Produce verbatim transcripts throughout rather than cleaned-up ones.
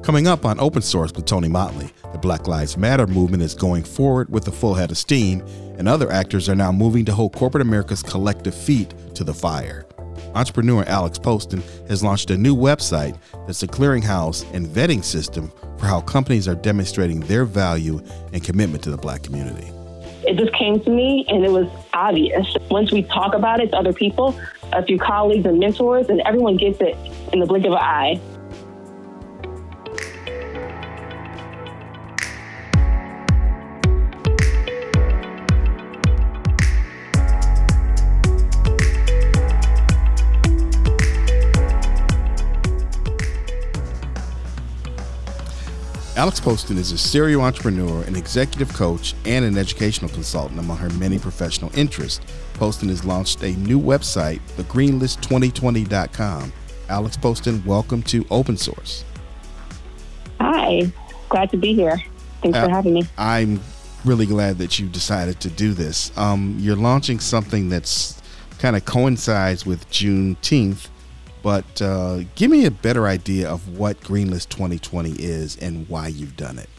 Coming up on Open Source with Tony Motley, the Black Lives Matter movement is going forward with a full head of steam, and other actors are now moving to hold corporate America's collective feet to the fire. Entrepreneur Alex Poston has launched a new website that's a clearinghouse and vetting system for how companies are demonstrating their value and commitment to the Black community. It just came to me and it was obvious. Once we talk about it to other people, a few colleagues and mentors, and everyone gets it in the blink of an eye. Alex Poston is a serial entrepreneur, an executive coach, and an educational consultant among her many professional interests. Poston has launched a new website, the green list twenty twenty dot com. Alex Poston, welcome to Open Source. Hi, glad to be here. Thanks uh, for having me. I'm really glad that you decided to do this. Um, you're launching something that's kind of coincides with Juneteenth. But uh, give me a better idea of what Greenlist twenty twenty is and why you've done it.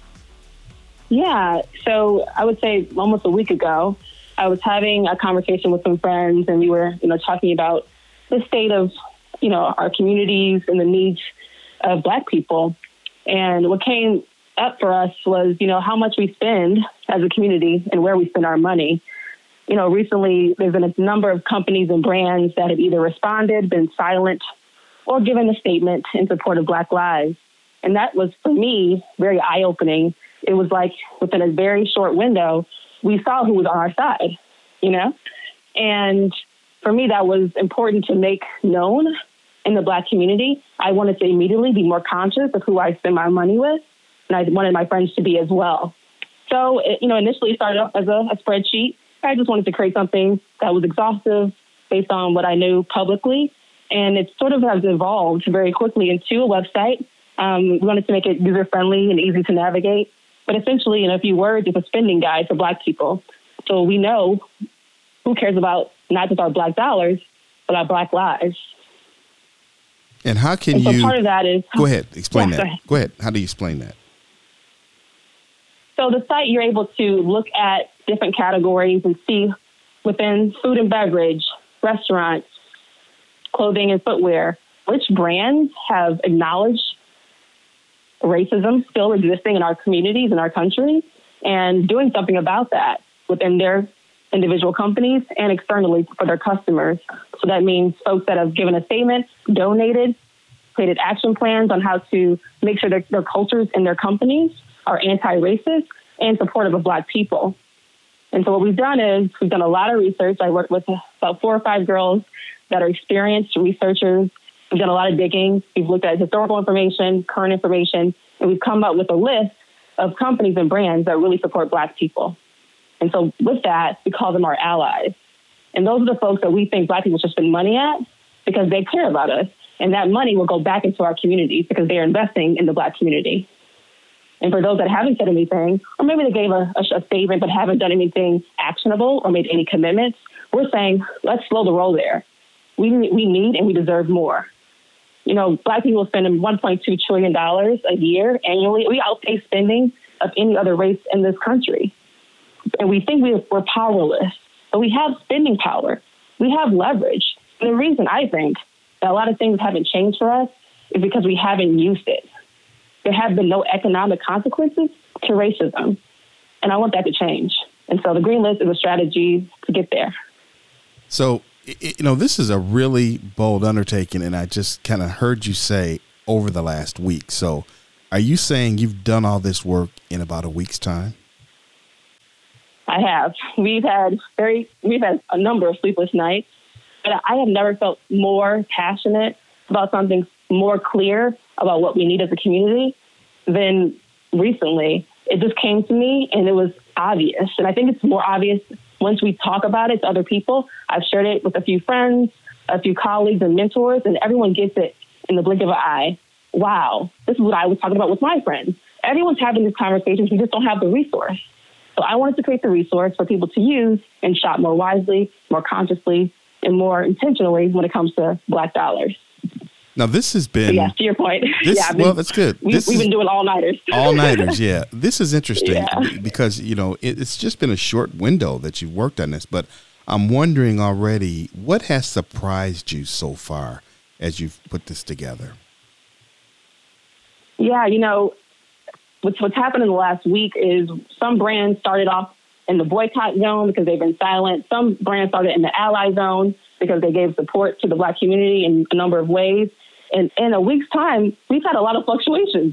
Yeah, so I would say almost a week ago, I was having a conversation with some friends, and we were, you know, talking about the state of, you know, our communities and the needs of Black people. And what came up for us was, you know, how much we spend as a community and where we spend our money. You know, recently there's been a number of companies and brands that have either responded, been silent, or given a statement in support of Black lives. And that was, for me, very eye-opening. It was like within a very short window, we saw who was on our side, you know? And for me, that was important to make known in the Black community. I wanted to immediately be more conscious of who I spend my money with, and I wanted my friends to be as well. So, it, you know, initially it started off as a, a spreadsheet. I just wanted to create something that was exhaustive based on what I knew publicly. And it sort of has evolved very quickly into a website. Um, we wanted to make it user-friendly and easy to navigate. But essentially, in a few words, it's a spending guide for Black people. So we know who cares about not just our Black dollars, but our Black lives. And how can and so you... part of that is... Go ahead. Explain yeah, that. Go ahead. Go ahead. How do you explain that? So the site, you're able to look at different categories and see within food and beverage, restaurants, clothing and footwear, which brands have acknowledged racism still existing in our communities, in our country, and doing something about that within their individual companies and externally for their customers. So that means folks that have given a statement, donated, created action plans on how to make sure that their cultures in their companies are anti-racist and supportive of Black people. And so what we've done is we've done a lot of research. I worked with about four or five girls that are experienced researchers. We've done a lot of digging. We've looked at historical information, current information, and we've come up with a list of companies and brands that really support Black people. And so with that, we call them our allies. And those are the folks that we think Black people should spend money at because they care about us. And that money will go back into our communities because they are investing in the Black community. And for those that haven't said anything, or maybe they gave a, a, a statement but haven't done anything actionable or made any commitments, we're saying, let's slow the roll there. We, we need and we deserve more. You know, Black people spend one point two trillion dollars a year annually. We outpace spending of any other race in this country. And we think we, we're powerless, but we have spending power. We have leverage. And the reason I think that a lot of things haven't changed for us is because we haven't used it. There have been no economic consequences to racism. And I want that to change. And so the Green List is a strategy to get there. So, you know, this is a really bold undertaking, and I just kind of heard you say over the last week. So are you saying you've done all this work in about a week's time? I have. We've had very, we've had a number of sleepless nights, but I have never felt more passionate about something more clear about what we need as a community than recently. It just came to me and it was obvious. And I think it's more obvious once we talk about it to other people. I've shared it with a few friends, a few colleagues and mentors, and everyone gets it in the blink of an eye. Wow, this is what I was talking about with my friends. Everyone's having these conversations. We just don't have the resource. So I wanted to create the resource for people to use and shop more wisely, more consciously, and more intentionally when it comes to Black dollars. Now, this has been... But yeah, to your point. This, yeah, been, well, that's good. We, this we've is, been doing all-nighters. all-nighters, yeah. This is interesting yeah. because, you know, it, it's just been a short window that you've worked on this. But I'm wondering already, what has surprised you so far as you've put this together? Yeah, you know, what's, what's happened in the last week is some brands started off in the boycott zone because they've been silent. Some brands started in the ally zone because they gave support to the Black community in a number of ways. And in a week's time, we've had a lot of fluctuations.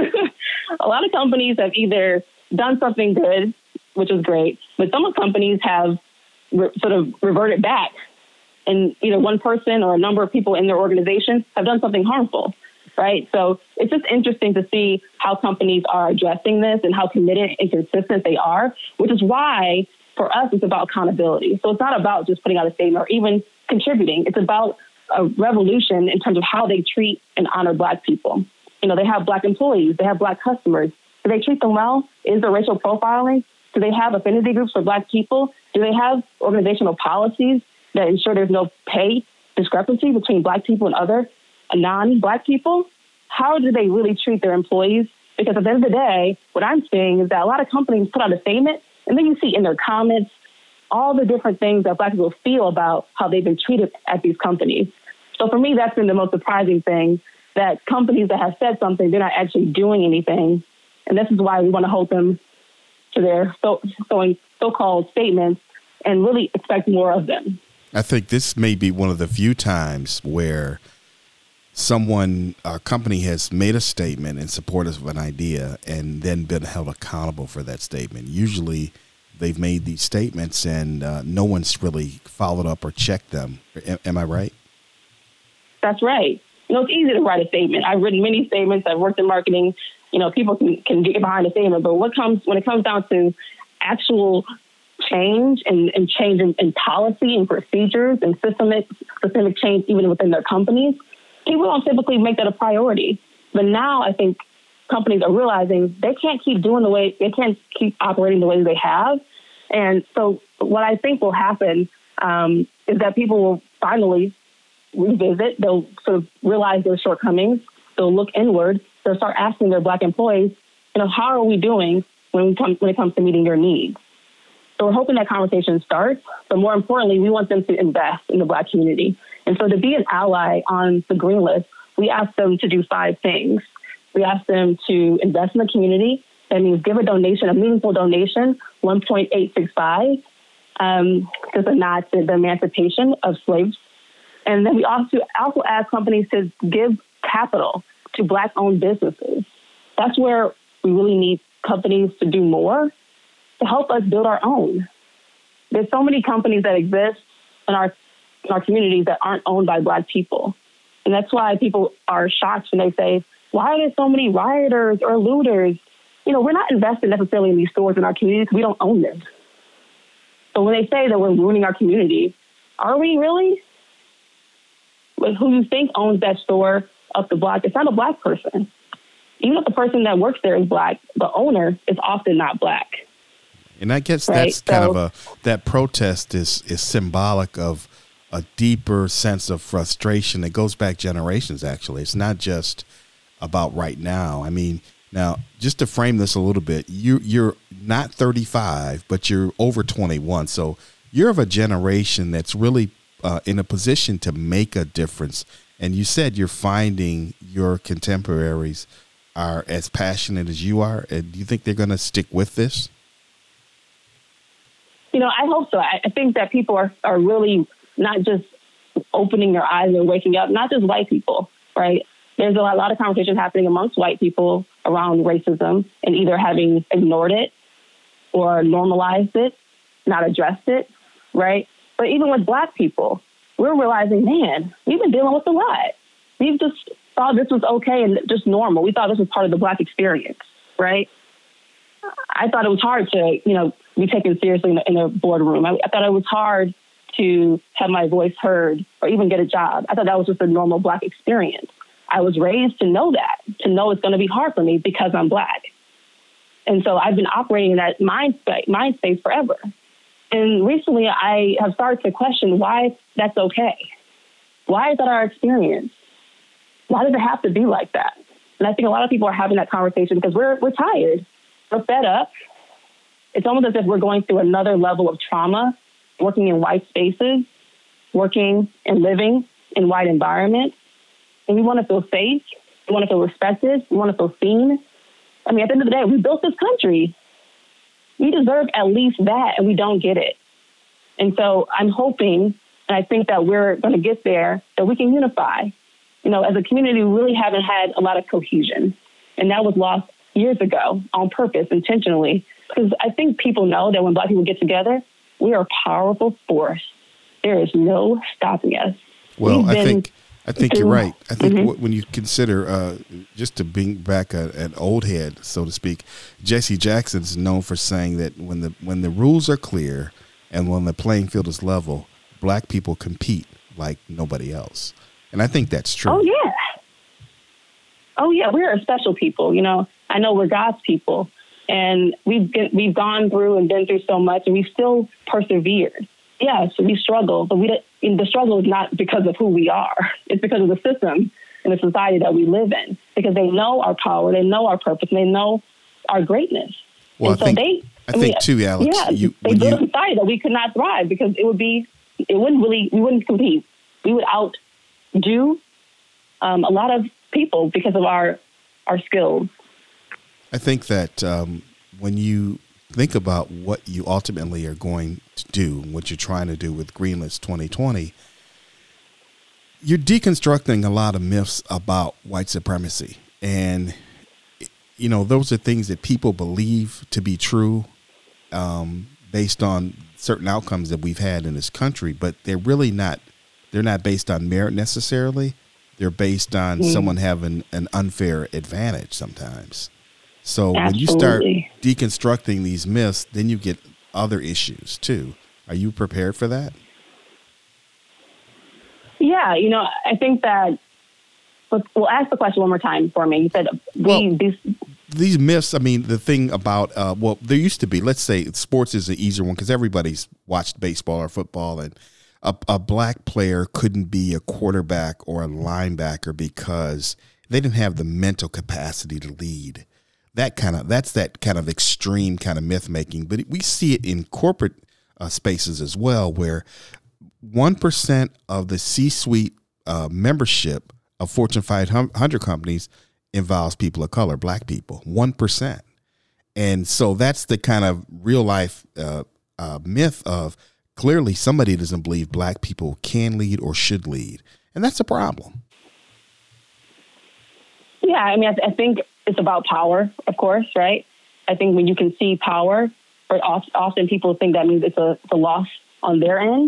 A lot of companies have either done something good, which is great, but some companies have re- sort of reverted back. And either one person or a number of people in their organization have done something harmful. Right. So it's just interesting to see how companies are addressing this and how committed and consistent they are, which is why for us, it's about accountability. So it's not about just putting out a statement or even contributing. It's about a revolution in terms of how they treat and honor Black people. You know, they have Black employees, they have Black customers. Do they treat them well? Is there racial profiling? Do they have affinity groups for Black people? Do they have organizational policies that ensure there's no pay discrepancy between Black people and other non-Black people? How do they really treat their employees? Because at the end of the day, what I'm seeing is that a lot of companies put out a statement, and then you see in their comments all the different things that Black people feel about how they've been treated at these companies. So for me, that's been the most surprising thing, that companies that have said something, they're not actually doing anything. And this is why we want to hold them to their so, so, so-called statements and really expect more of them. I think this may be one of the few times where someone, a company has made a statement in support of an idea and then been held accountable for that statement. Usually they've made these statements and uh, no one's really followed up or checked them. Am, am I right? That's right. You know, it's easy to write a statement. I've written many statements. I've worked in marketing. You know, people can, can get behind a statement, but what comes when it comes down to actual change and, and change in, in policy and procedures and systemic, systemic change even within their companies, people don't typically make that a priority. But now I think companies are realizing they can't keep doing the way, they can't keep operating the way they have. And so what I think will happen um, is that people will finally revisit, they'll sort of realize their shortcomings, they'll look inward, they'll start asking their Black employees, you know, how are we doing when we come when it comes to meeting your needs? So we're hoping that conversation starts, but more importantly, we want them to invest in the Black community. And so to be an ally on the Green List, we ask them to do five things. We ask them to invest in the community. That means give a donation, a meaningful donation, one point eight six five, um, just a nod to the emancipation of slaves. And then we also also ask companies to give capital to Black-owned businesses. That's where we really need companies to do more to help us build our own. There's so many companies that exist in our in our communities that aren't owned by Black people. And that's why people are shocked when they say, why are there so many rioters or looters? You know, we're not invested necessarily in these stores in our communities. We don't own them. So when they say that we're ruining our community, are we really? But who you think owns that store up the block, it's not a Black person. Even if the person that works there is Black, the owner is often not Black. And I guess right? that's kind so, of a, that protest is, is symbolic of a deeper sense of frustration that goes back generations, actually. It's not just about right now. I mean, now, just to frame this a little bit, you, you're not thirty-five, but you're over twenty-one. So you're of a generation that's really uh, in a position to make a difference. And you said you're finding your contemporaries are as passionate as you are. And do you think they're going to stick with this? You know, I hope so. I, I think that people are, are really not just opening their eyes and waking up, not just white people, right? There's a lot, a lot of conversation happening amongst white people around racism and either having ignored it or normalized it, not addressed it, right? But even with Black people, we're realizing, man, we've been dealing with a lot. We've just thought this was okay and just normal. We thought this was part of the Black experience, right? I thought it was hard to, you know, be taken seriously in a, in a boardroom. I, I thought it was hard to have my voice heard or even get a job. I thought that was just a normal Black experience. I was raised to know that, to know it's going to be hard for me because I'm Black. And so I've been operating in that mind space, mind space forever. And recently I have started to question why that's okay. Why is that our experience? why does it have to be like that? And I think a lot of people are having that conversation because we're we're tired. We're fed up. It's almost as if we're going through another level of trauma, working in white spaces, working and living in white environments. And we want to feel safe. We want to feel respected. We want to feel seen. I mean, at the end of the day, we built this country. We deserve at least that, and we don't get it. And so I'm hoping, and I think that we're going to get there, that we can unify. You know, as a community, we really haven't had a lot of cohesion. And that was lost years ago on purpose, intentionally. Because I think people know that when Black people get together, we are a powerful force. There is no stopping us. Well, I think I think you're right. I think mm-hmm. w- when you consider, uh, just to bring back a, an old head, so to speak, Jesse Jackson's known for saying that when the when the rules are clear and when the playing field is level, Black people compete like nobody else. And I think that's true. Oh, yeah. Oh, yeah. We're a special people. You know, I know we're God's people. And we've get, we've gone through and been through so much, and we've still persevered. Yes, we struggle, but we don't, the struggle is not because of who we are. It's because of the system and the society that we live in, because they know our power, they know our purpose, and they know our greatness. Well, and I so think, they, I think mean, too, Alex. Yeah, you, they built you, a society that we could not thrive because it would be, it wouldn't really, we wouldn't compete. We would outdo um, a lot of people because of our our skills. I think that um, when you think about what you ultimately are going to do, what you're trying to do with Greenlist twenty twenty, you're deconstructing a lot of myths about white supremacy. And, you know, those are things that people believe to be true um, based on certain outcomes that we've had in this country, but they're really not, they're not based on merit necessarily. They're based on mm. someone having an unfair advantage sometimes. So Absolutely. When you start deconstructing these myths, then you get other issues too. Are you prepared for that? Yeah, you know, I think that, let's, we'll ask the question one more time for me. You said well, these, these myths, I mean, the thing about, uh, well, there used to be, let's say sports is an easier one because everybody's watched baseball or football, and a, a Black player couldn't be a quarterback or a linebacker because they didn't have the mental capacity to lead. That kind of, that's that kind of extreme kind of myth making. But we see it in corporate uh, spaces as well, where one percent of the C-suite uh, membership of Fortune five hundred companies involves people of color, Black people, one percent. And so that's the kind of real life uh, uh, myth of clearly somebody doesn't believe Black people can lead or should lead. And that's a problem. Yeah, I mean, I, I think it's about power, of course, right? I think when you can see power, or often people think that means it's a, it's a loss on their end.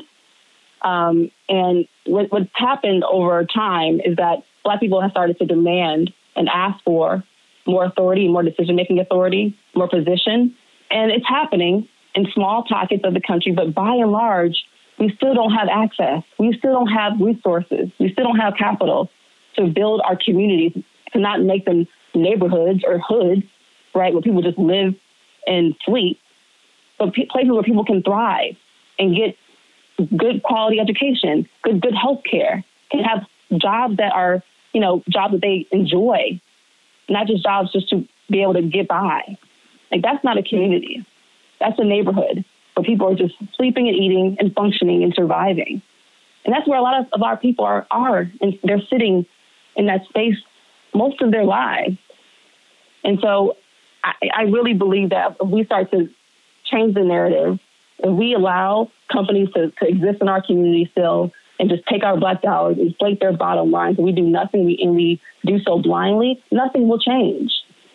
Um, and what, what's happened over time is that Black people have started to demand and ask for more authority, more decision-making authority, more position. And it's happening in small pockets of the country, but by and large, we still don't have access. We still don't have resources. We still don't have capital to build our communities, to not make them neighborhoods or hoods, right, where people just live and sleep, but p- places where people can thrive and get good quality education, good good health care, can have jobs that are, you know, jobs that they enjoy, not just jobs just to be able to get by. Like, that's not a community. That's a neighborhood where people are just sleeping and eating and functioning and surviving. And that's where a lot of, of our people are, are, and they're sitting in that space most of their lives. And so I, I really believe that if we start to change the narrative, if we allow companies to, to exist in our community still and just take our Black dollars, inflate their bottom lines, and we do nothing, we, and we do so blindly, nothing will change.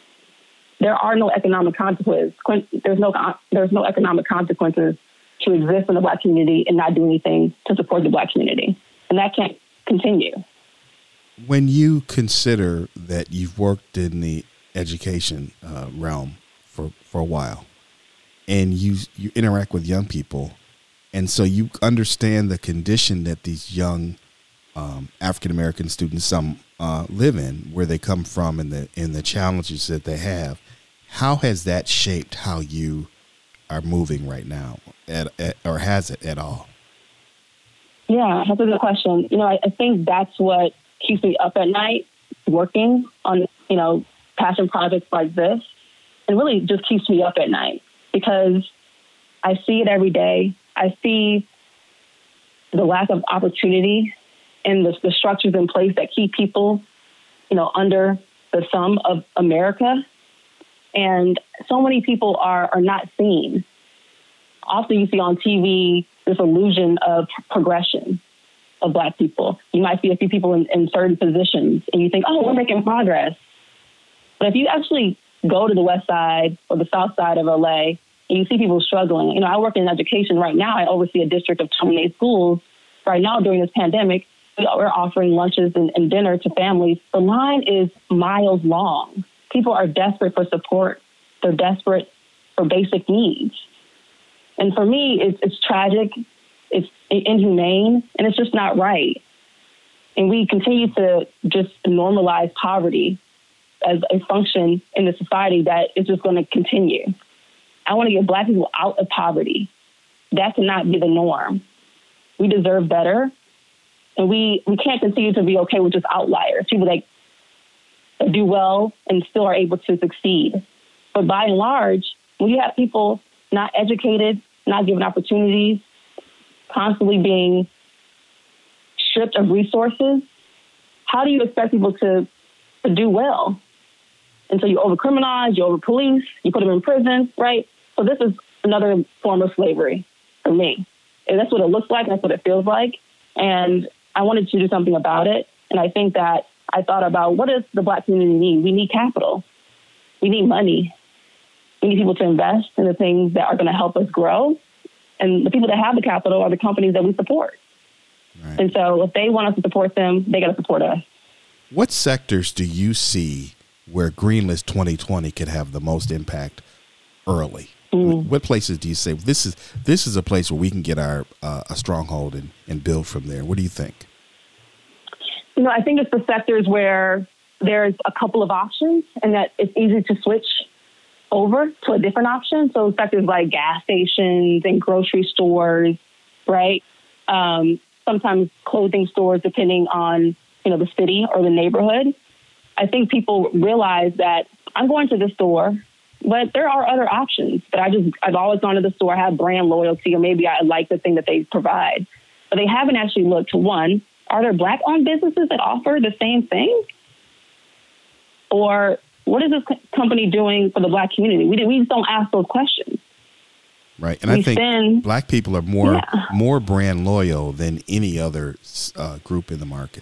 There are no economic consequences. There's no there's no economic consequences to exist in the Black community and not do anything to support the Black community. And that can't continue. When you consider that you've worked in the education uh, realm for, for a while, and you you interact with young people, and so you understand the condition that these young um, African-American students, some uh, live in, where they come from, and the and the challenges that they have, how has that shaped how you are moving right now, at, at, or has it at all? Yeah, that's a good question. You know, I, I think that's what keeps me up at night, working on, you know, passion projects like this. And really just keeps me up at night because I see it every day. I see the lack of opportunity and the, the structures in place that keep people, you know, under the thumb of America. And so many people are, are not seen. Often you see on T V this illusion of progression of Black people. You might see a few people in, in certain positions and you think, oh, we're making progress. But if you actually go to the West Side or the South Side of L A and you see people struggling, you know, I work in education right now. I oversee a district of twenty-eight schools. Right now during this pandemic, we're offering lunches and, and dinner to families. The line is miles long. People are desperate for support. They're desperate for basic needs. And for me, it's, it's tragic, it's inhumane, and it's just not right. And we continue to just normalize poverty as a function in the society that is just going to continue. I want to get Black people out of poverty. That cannot be the norm. We deserve better. And we, we can't continue to be okay with just outliers, people that, that do well and still are able to succeed. But by and large, when you have people not educated, not given opportunities, constantly being stripped of resources, how do you expect people to, to do well? And so you over-criminalize, you over-police, you put them in prison, right? So this is another form of slavery for me. And that's what it looks like, that's what it feels like. And I wanted to do something about it. And I think that I thought about, what does the Black community need? We need capital. We need money. We need people to invest in the things that are going to help us grow. And the people that have the capital are the companies that we support. Right. And so if they want us to support them, they got to support us. What sectors do you see where Greenlist twenty twenty could have the most impact early? Mm. What places do you say this is this is a place where we can get our uh, a stronghold and, and build from there? What do you think? You know, I think it's the sectors where there's a couple of options and that it's easy to switch over to a different option. So sectors like gas stations and grocery stores, right? Um, sometimes clothing stores, depending on, you know, the city or the neighborhood. I think people realize that I'm going to the store, but there are other options. But I just, I've always gone to the store, I have brand loyalty, or maybe I like the thing that they provide. But they haven't actually looked to, one, are there Black-owned businesses that offer the same thing? Or what is this company doing for the Black community? We, we just don't ask those questions. Right. And we I think spend, Black people are more yeah. more brand loyal than any other uh, group in the market.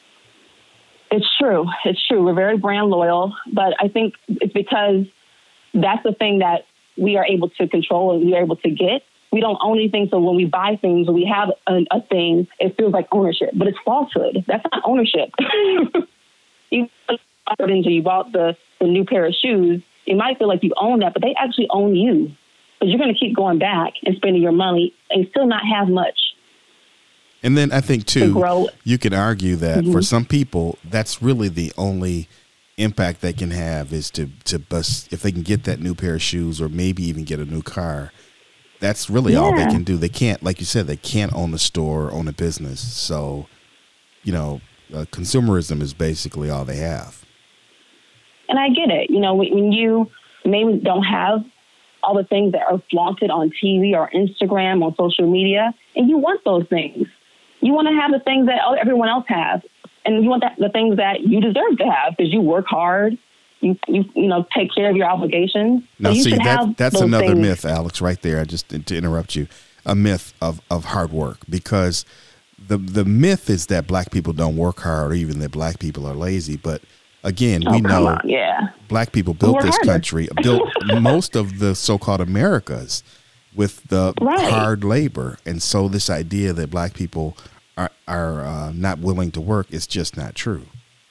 It's true. It's true. We're very brand loyal, but I think it's because that's the thing that we are able to control and we are able to get. We don't own anything, so when we buy things, when we have a, a thing, it feels like ownership, but it's falsehood. That's not ownership. You until you bought the, the new pair of shoes, you might feel like you own that, but they actually own you. But you're going to keep going back and spending your money and still not have much. And then I think, too, to you can argue that mm-hmm. for some people, that's really the only impact they can have is to, to bust, if they can get that new pair of shoes or maybe even get a new car. That's really yeah. all they can do. They can't, like you said, they can't own a store or own a business. So, you know, uh, consumerism is basically all they have. And I get it. You know, when you maybe don't have all the things that are flaunted on T V or Instagram or social media, and you want those things. You want to have the things that everyone else has, and you want that, the things that you deserve to have because you work hard, you you you know take care of your obligations. Now, so see that that's another things. myth, Alex, right there. I just to interrupt you, a myth of, of hard work, because the the myth is that Black people don't work hard or even that Black people are lazy, but again, oh, we know on, yeah. Black people built this harder. country, built most of the so-called Americas with the right. hard labor. And so this idea that Black people are, are uh, not willing to work is just not true.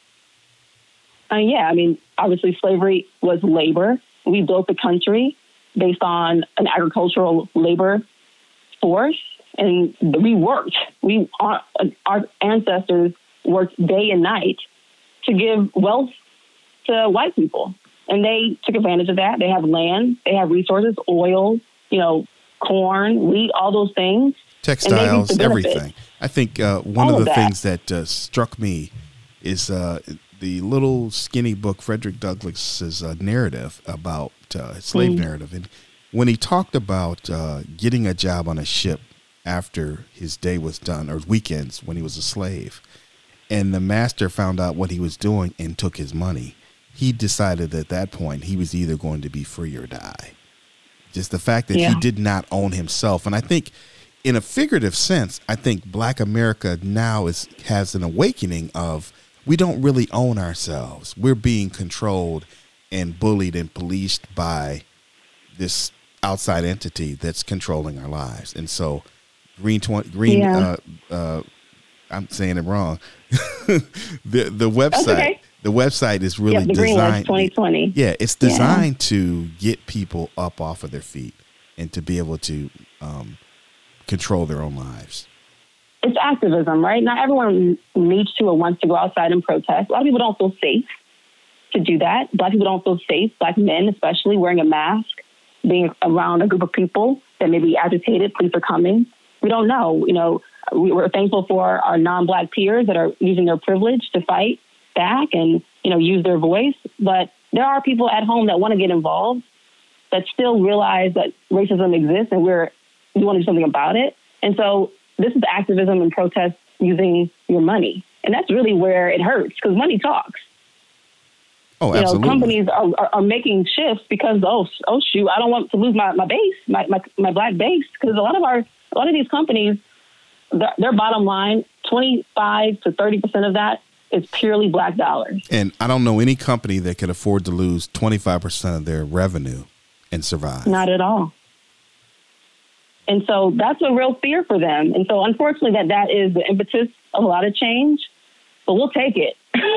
Uh, yeah, I mean, obviously slavery was labor. We built the country based on an agricultural labor force, and we worked. We our, our ancestors worked day and night to give wealth to white people. And they took advantage of that. They have land, they have resources, oil, you know, corn, wheat, all those things. Textiles, everything. I think uh, one all of the of things that uh, struck me is uh, the little skinny book, Frederick Douglass's uh, narrative about uh, slave mm. narrative. And when he talked about uh, getting a job on a ship after his day was done, or weekends when he was a slave, and the master found out what he was doing and took his money, he decided at that point he was either going to be free or die. Just the fact that yeah. he did not own himself. And I think in a figurative sense, I think Black America now is has an awakening of we don't really own ourselves. We're being controlled and bullied and policed by this outside entity that's controlling our lives. And so Green twenty Green yeah. uh, uh, I'm saying it wrong. the the website okay. the website is really yep, the designed twenty twenty. Yeah, it's designed yeah. to get people up off of their feet and to be able to um, control their own lives. It's activism, right? Not everyone needs to or wants to go outside and protest. A lot of people don't feel safe to do that. Black people don't feel safe, Black men especially, wearing a mask, being around a group of people that may be agitated, police are coming. We don't know. You know, we're thankful for our non-Black peers that are using their privilege to fight back and, you know, use their voice. But there are people at home that want to get involved, that still realize that racism exists and we're we want to do something about it. And so this is activism and protest using your money. And that's really where it hurts because money talks. Oh, you absolutely. know, companies are, are, are making shifts because, oh, oh shoot, I don't want to lose my, my base, my, my, my Black base. Because a lot of our, a lot of these companies, their, their bottom line, twenty-five to thirty percent of that is purely Black dollars. And I don't know any company that can afford to lose twenty-five percent of their revenue and survive. Not at all. And so that's a real fear for them. And so unfortunately that that is the impetus of a lot of change, but we'll take it.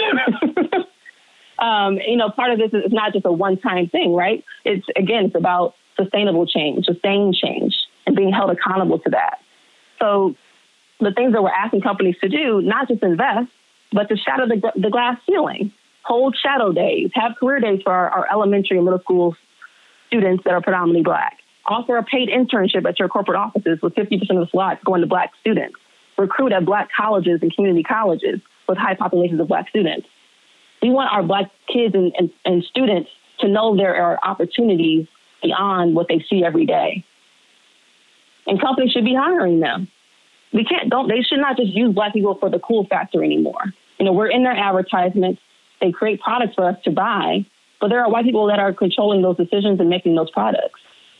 um, you know, part of this is not just a one-time thing, right? It's, again, it's about sustainable change, sustained change, and being held accountable to that. So the things that we're asking companies to do, not just invest, but to shatter the, the glass ceiling, hold shadow days, have career days for our, our elementary and middle school students that are predominantly Black. Offer a paid internship at your corporate offices with fifty percent of the slots going to Black students. Recruit at Black colleges and community colleges with high populations of Black students. We want our Black kids and, and, and students to know there are opportunities beyond what they see every day. And companies should be hiring them. We can't, don't, they should not just use Black people for the cool factor anymore. You know, we're in their advertisements. They create products for us to buy, but there are white people that are controlling those decisions and making those products.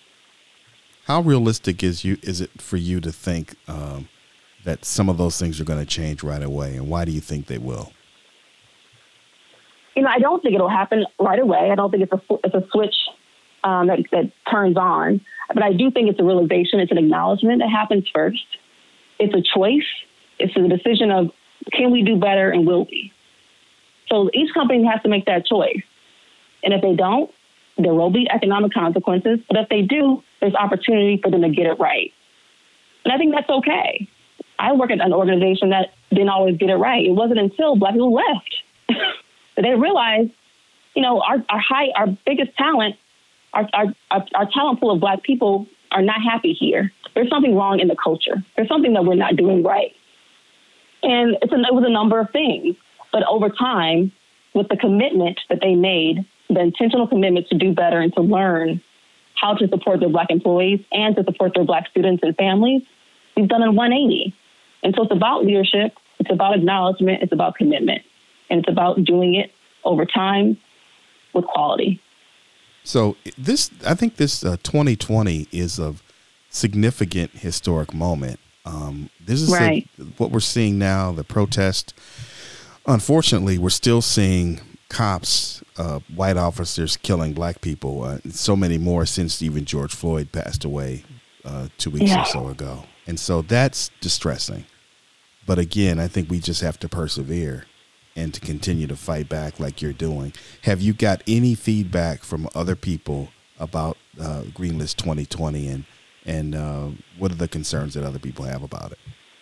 How realistic is you is it for you to think um, that some of those things are going to change right away, and why do you think they will? You know, I don't think it'll happen right away. I don't think it's a it's a switch um, that that turns on, but I do think it's a realization. It's an acknowledgement that happens first. It's a choice. It's a decision of can we do better and will we? So each company has to make that choice, and if they don't, there will be economic consequences. But if they do, there's opportunity for them to get it right. And I think that's okay. I work at an organization that didn't always get it right. It wasn't until Black people left that they realized, you know, our, our high, our biggest talent, our, our, our, our talent pool of Black people are not happy here. There's something wrong in the culture. There's something that we're not doing right. And it's a, it was a number of things. But over time, with the commitment that they made, the intentional commitment to do better and to learn how to support their Black employees and to support their Black students and families, we've done a one eighty. And so it's about leadership, it's about acknowledgement, it's about commitment, and it's about doing it over time with quality. So this, I think this uh, twenty twenty is a significant historic moment. Um, this is right. a, what we're seeing now, the protest. Unfortunately, we're still seeing cops, uh, white officers killing Black people, uh, and so many more since even George Floyd passed away uh, two weeks yeah. or so ago. And so that's distressing. But again, I think we just have to persevere and to continue to fight back like you're doing. Have you got any feedback from other people about uh, Greenlist twenty twenty, and, and uh, what are the concerns that other people have about it?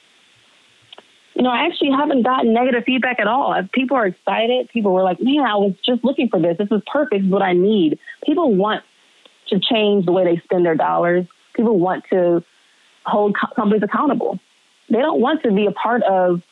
You know, I actually haven't gotten negative feedback at all. People are excited. People were like, man, I was just looking for this. This is perfect. This is what I need. People want to change the way they spend their dollars. People want to hold co- companies accountable. They don't want to be a part of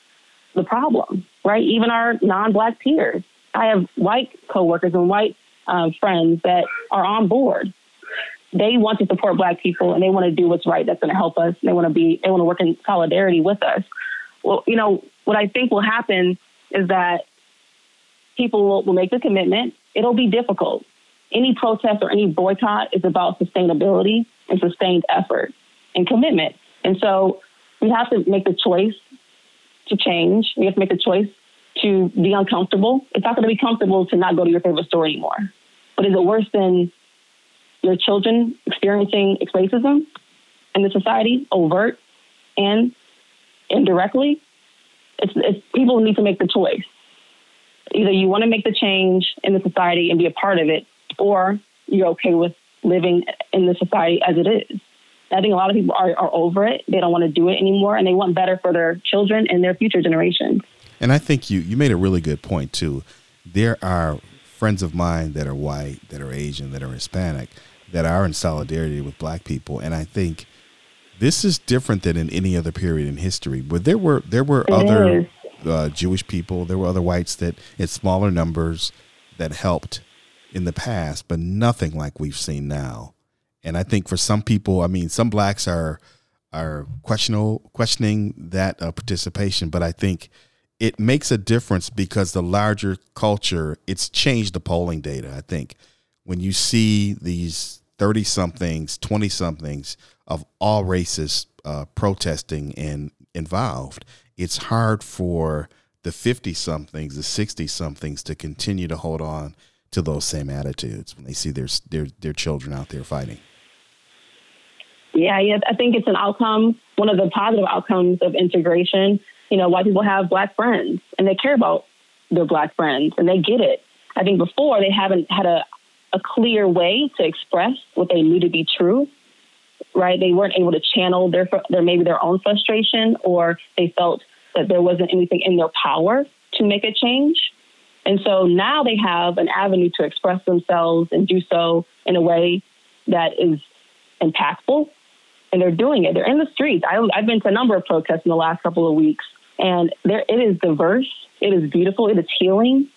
the problem, right? Even our non-Black peers. I have white coworkers and white uh, friends that are on board. They want to support Black people and they want to do what's right. That's going to help us. They want to be, they want to work in solidarity with us. Well, you know, what I think will happen is that people will, will make the commitment. It'll be difficult. Any protest or any boycott is about sustainability and sustained effort and commitment. And so we have to make the choice to change. We have to make the choice to be uncomfortable. It's not going to be comfortable to not go to your favorite store anymore. But is it worse than your children experiencing racism in the society, overt and indirectly? It's, it's people need to make the choice. Either you want to make the change in the society and be a part of it, or you're okay with living in the society as it is. I think a lot of people are, are over it. They don't want to do it anymore, and they want better for their children and their future generations. And I think you, you made a really good point, too. There are friends of mine that are white, that are Asian, that are Hispanic, that are in solidarity with Black people. And I think this is different than in any other period in history. But there were there were it other uh, Jewish people, there were other whites that in smaller numbers that helped in the past, but nothing like we've seen now. And I think for some people, I mean, some Blacks are are questionable, questioning that uh, participation, but I think it makes a difference because the larger culture, it's changed the polling data. I think when you see these thirty-somethings, twenty-somethings of all races uh, protesting and involved, it's hard for the fifty-somethings, the sixty-somethings to continue to hold on to those same attitudes when they see their their their children out there fighting. Yeah, yeah, I think it's an outcome, one of the positive outcomes of integration. You know, white people have Black friends and they care about their Black friends and they get it. I think before they haven't had a, a clear way to express what they knew to be true, right? They weren't able to channel their, their maybe their own frustration, or they felt that there wasn't anything in their power to make a change. And so now they have an avenue to express themselves and do so in a way that is impactful. And they're doing it. They're in the streets. I, I've been to a number of protests in the last couple of weeks, and there it is diverse. It is beautiful. It is healing.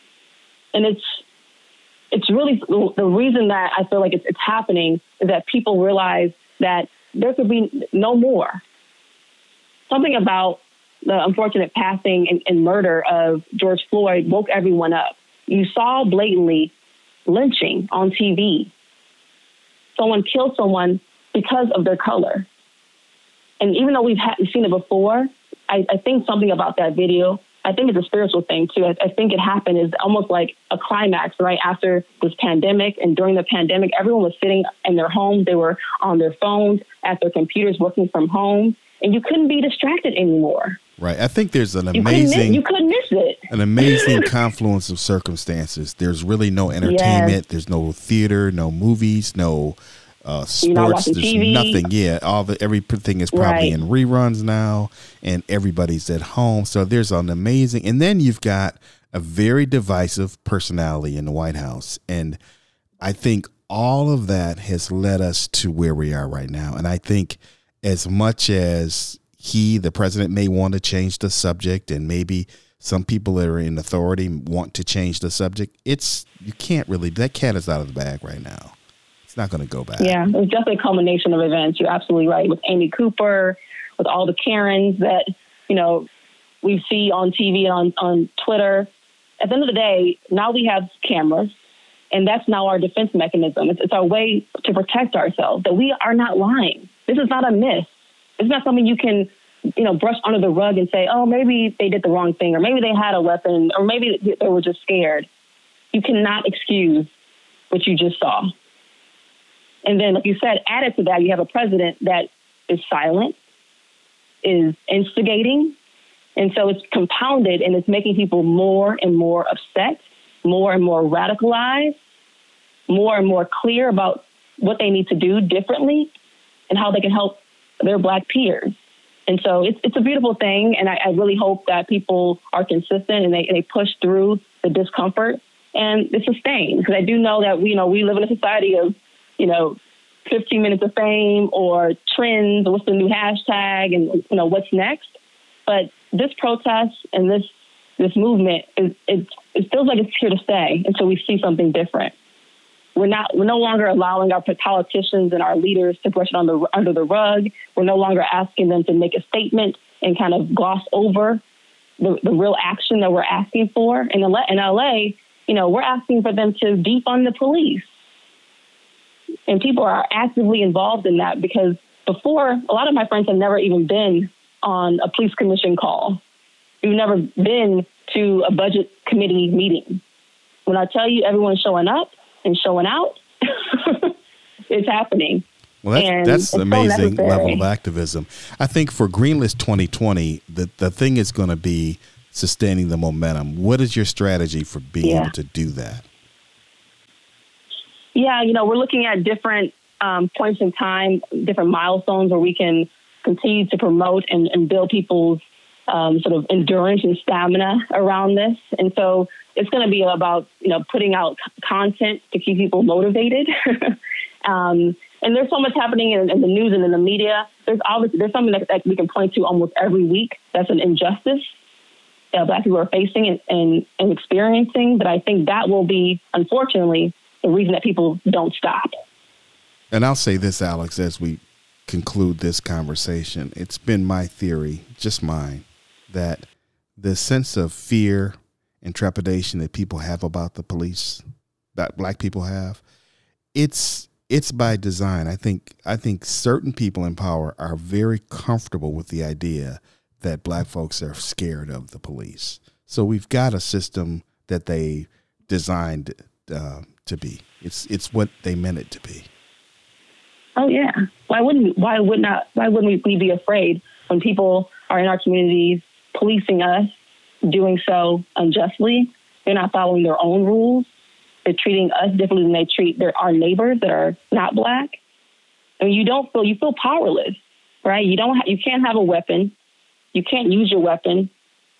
And it's it's really the reason that I feel like it's, it's happening is that people realize that there could be no more. Something about the unfortunate passing and, and murder of George Floyd woke everyone up. You saw blatantly lynching on T V. Someone killed someone because of their color. And even though we've had, seen it before, I, I think something about that video, I think it's a spiritual thing too. I, I think it happened is almost like a climax right after this pandemic. And during the pandemic, everyone was sitting in their homes. They were on their phones, at their computers, working from home, and you couldn't be distracted anymore. Right. I think there's an you amazing, couldn't, you couldn't miss it. an amazing confluence of circumstances. There's really no entertainment. Yes. There's no theater, no movies, no Uh, sports, there's T V. Nothing. Yeah, all the everything is probably right. in reruns now, and everybody's at home. So there's an amazing, and then you've got a very divisive personality in the White House, and I think all of that has led us to where we are right now. And I think as much as he, the president, may want to change the subject, and maybe some people that are in authority want to change the subject, it's you can't really. That cat is out of the bag right now. Not going to go back. Yeah, it was definitely a culmination of events. You're absolutely right. With Amy Cooper, with all the Karens that, you know, we see on T V and on, on Twitter. At the end of the day, now we have cameras, and that's now our defense mechanism. It's, it's our way to protect ourselves, that we are not lying. This is not a myth. It's not something you can, you know, brush under the rug and say, oh, maybe they did the wrong thing, or maybe they had a weapon, or maybe they were just scared. You cannot excuse what you just saw. And then, like you said, added to that, you have a president that is silent, is instigating. And so it's compounded, and it's making people more and more upset, more and more radicalized, more and more clear about what they need to do differently and how they can help their Black peers. And so it's it's a beautiful thing. And I, I really hope that people are consistent and they, and they push through the discomfort and it's sustained. Because I do know that we, you know, we live in a society of, you know, fifteen minutes of fame or trends, what's the new hashtag and, you know, what's next. But this protest and this this movement is it, it feels like it's here to stay until we see something different. We're not we're no longer allowing our politicians and our leaders to brush it on the under the rug. We're no longer asking them to make a statement and kind of gloss over the, the real action that we're asking for. In L A, in L A, you know, we're asking for them to defund the police. And people are actively involved in that because before, a lot of my friends have never even been on a police commission call. We've never been to a budget committee meeting. When I tell you everyone's showing up and showing out, it's happening. Well, that's, and that's an amazing so level of activism. I think for Greenlist twenty twenty, the, the thing is going to be sustaining the momentum. What is your strategy for being yeah. able to do that? Yeah, you know, we're looking at different um, points in time, different milestones where we can continue to promote and, and build people's um, sort of endurance and stamina around this. And so it's going to be about, you know, putting out c- content to keep people motivated. um, and there's so much happening in, in the news and in the media. There's obviously there's something that, that we can point to almost every week. That's an injustice that Black people are facing and, and, and experiencing. But I think that will be, unfortunately, the reason that people don't stop. And I'll say this, Alex, as we conclude this conversation, it's been my theory, just mine, that the sense of fear and trepidation that people have about the police, that Black people have, it's it's by design. I think I think certain people in power are very comfortable with the idea that Black folks are scared of the police. So we've got a system that they designed uh, to be. It's it's what they meant it to be. Oh yeah. Why wouldn't we, why would not why wouldn't we be afraid when people are in our communities policing us, doing so unjustly? They're not following their own rules. They're treating us differently than they treat their our neighbors that are not Black. I mean, you don't feel you feel powerless, right? You don't ha- you can't have a weapon. You can't use your weapon.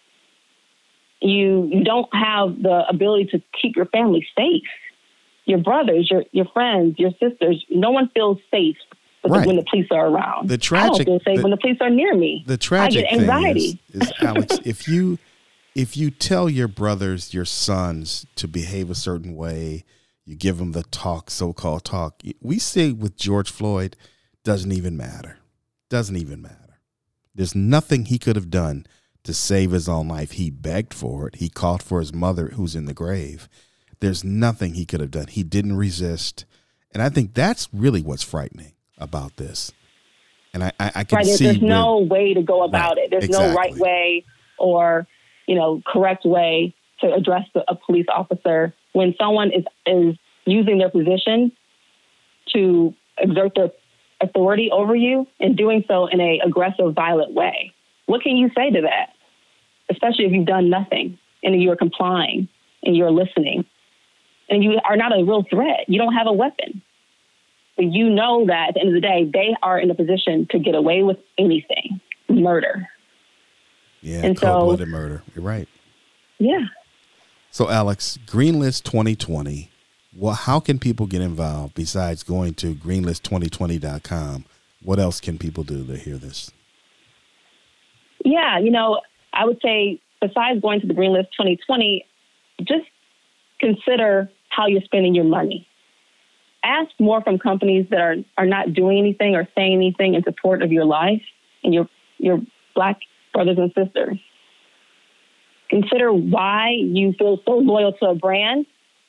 You you don't have the ability to keep your family safe. Your brothers, your your friends, your sisters, no one feels safe with right. the, when the police are around. The tragic, I don't feel safe the, when the police are near me. The tragic I get anxiety. thing is, is Alex, if you if you tell your brothers, your sons to behave a certain way, you give them the talk, so-called talk. We say with George Floyd, doesn't even matter. Doesn't even matter. There's nothing he could have done to save his own life. He begged for it. He called for his mother who's in the grave. There's nothing he could have done. He didn't resist. And I think that's really what's frightening about this. And I, I, I can right, there's, see there's where, no way to go about right, it. There's exactly. no right way or, you know, correct way to address the, a police officer when someone is, is using their position to exert their authority over you and doing so in a aggressive, violent way. What can you say to that? Especially if you've done nothing and you're complying and you're listening. And you are not a real threat. You don't have a weapon. But you know that at the end of the day, they are in a position to get away with anything. Murder. Yeah, and cold-blooded so, murder. You're right. Yeah. So, Alex, Greenlist twenty twenty, well, how can people get involved besides going to greenlist twenty twenty dot com? What else can people do to hear this? Yeah, you know, I would say besides going to the Greenlist twenty twenty, just consider how you're spending your money. Ask more from companies that are, are not doing anything or saying anything in support of your life and your your Black brothers and sisters. Consider why you feel so loyal to a brand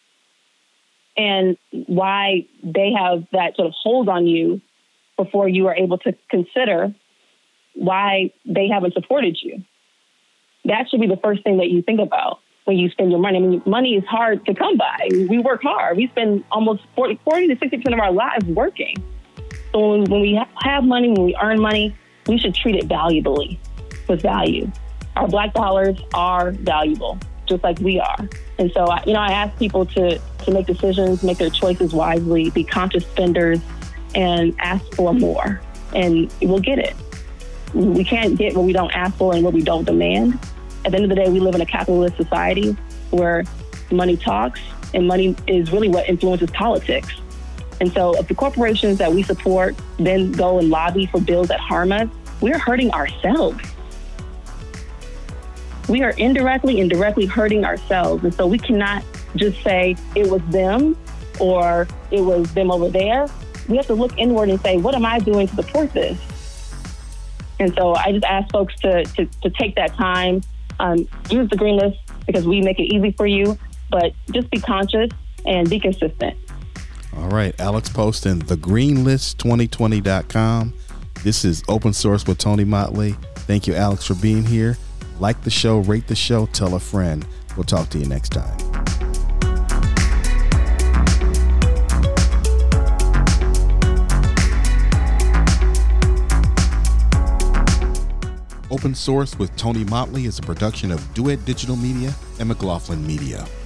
and why they have that sort of hold on you before you are able to consider why they haven't supported you. That should be the first thing that you think about when you spend your money. I mean, money is hard to come by. We work hard. We spend almost forty, forty to sixty percent of our lives working. So when, when we have money, when we earn money, we should treat it valuably, with value. Our Black dollars are valuable, just like we are. And so, you know, I ask people to, to make decisions, make their choices wisely, be conscious spenders, and ask for more. And we'll get it. We can't get what we don't ask for and what we don't demand. At the end of the day, we live in a capitalist society where money talks, and money is really what influences politics. And so if the corporations that we support then go and lobby for bills that harm us, we're hurting ourselves. we are indirectly and directly hurting ourselves. And so we cannot just say it was them or it was them over there. We have to look inward and say, what am I doing to support this? And so I just ask folks to, to, to take that time, um, use the green list because we make it easy for you, but just be conscious and be consistent. All right, Alex Poston, the green list twenty twenty dot com. This is Open Source with Tony Motley. Thank you, Alex, for being here. Like the show, rate the show, tell a friend. We'll talk to you next time. Open Source with Tony Motley is a production of Duet Digital Media and McLaughlin Media.